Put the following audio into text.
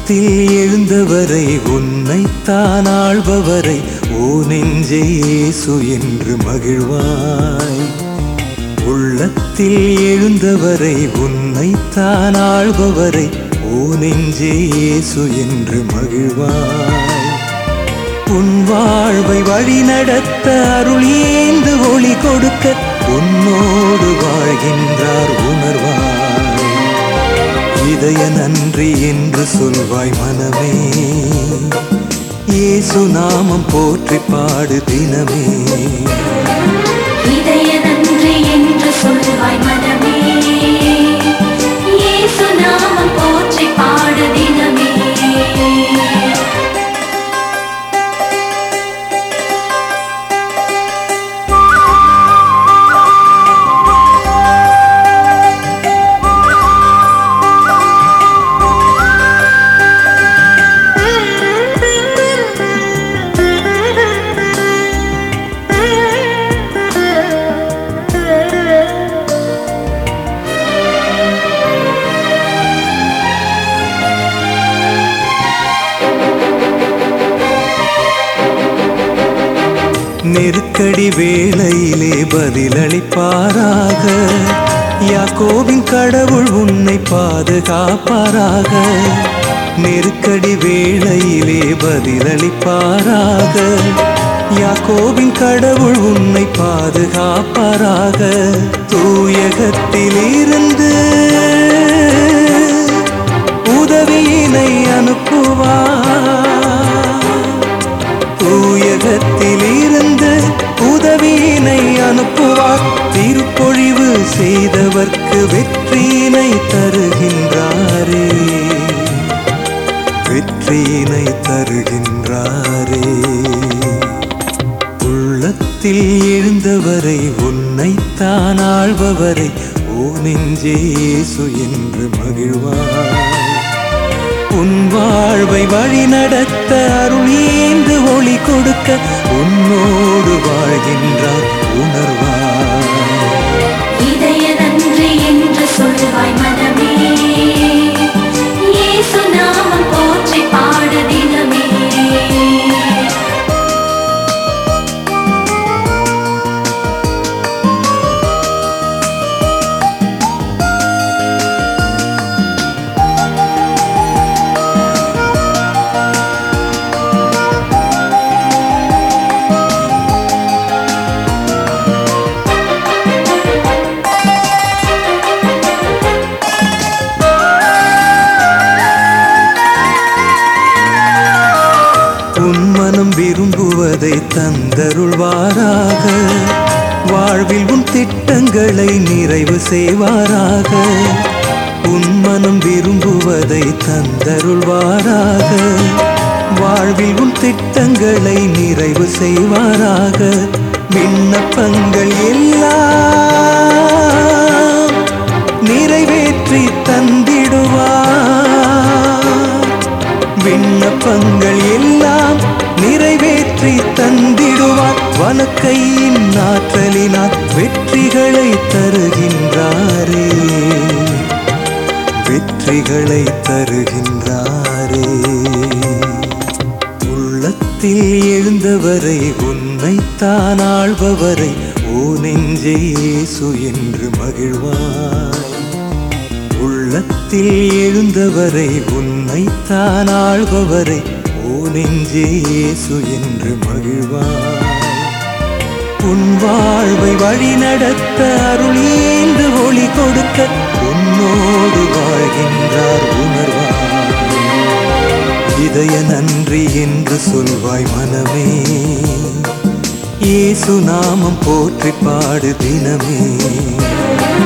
உள்ளத்தில் எழுந்தவரை உன்னைத்தான் ஆள்பவரை ஓ நெஞ்சே இயேசு என்று மகிழ்வாய். உள்ளத்தில் எழுந்தவரை உன்னைத்தான் ஆள்பவரை ஓ நெஞ்சே இயேசு என்று மகிழ்வாய். உன் வாழ்வை வழி நடத்த அருள் ஏந்து ஒளி கொடுக்க உன்னோடு வாழ்கின்றார் உணர்வாய். இதய நன்றி என்று சொல்வாய் மனமே, இயேசு நாமம் போற்றி பாடு தினமே. இதய நன்றி என்று சொல்வாய் மனமே, இயேசு நாமம் போற்றி பாடு தினமே. நெருக்கடி வேளையிலே பதிலளிப்பாராக, யாக்கோபின் கடவுள் உன்னை பாதுகாப்பாராக. நெருக்கடி வேளையிலே பதிலளிப்பாராக, யாக்கோபின் கடவுள் உன்னை பாதுகாப்பாராக. தூயகத்திலிருந்து உதவியினை அனுப்புவார். தூயகத்திலிருந்து உதவியினை அனுப்புவார். திருப்பொழிவு செய்தவர்க்கு வெற்றியினை தருகின்றாரே, வெற்றியினை தருகின்றாரே. உள்ளத்தில் எழுந்தவரை உன்னைத்தான் ஆள்பவரை ஓ நெஞ்சே இயேசு என்று மகிழ்வாய். உன் வாழ்வை வழி நடத்த அருள் ஏந்து ஒளி கொடுக்க உன்னோடு வாழ்கின்றார் உணர்வாய். இதய நன்றி என்று சொல்வாய் மனமே, இயேசு நாமம் போற்றி பாடு தினமே. விரும்புவதை தந்தருள்வாராக, வாழ்வில் உன் திட்டங்களை நிறைவு செய்வாராக. உன் மனம் விரும்புவதை தந்தருள்வாராக, வாழ்வில் உன் திட்டங்களை நிறைவு செய்வாராக. விண்ணப்பங்கள் எல்லாம் நிறைவேற்றி தந்திடுவார். விண்ணப்பங்கள் எல்லாம் நிறைவேற்றி தந்திடுவார். வலக்கையின் ஆற்றலினால் வெற்றிகளை தருகின்றாரே, வெற்றிகளை தருகின்றாரே. உள்ளத்தில் எழுந்தவரை உன்னைத்தான் ஆள்பவரை ஓ நெஞ்சே இயேசு என்று மகிழ்வாய். உள்ளத்தில் எழுந்தவரை உன்னைத்தான் ஆள்பவரை ஓ நெஞ்சே இயேசு என்று மகிழ்வாய். உன் வாழ்வை வழி நடத்த அருள் ஏந்து ஒளி கொடுக்க உன்னோடு வாழ்கின்றார் உணர்வாய். இதய நன்றி என்று சொல்வாய் மனமே, இயேசு நாமம் போற்றி பாடு தினமே.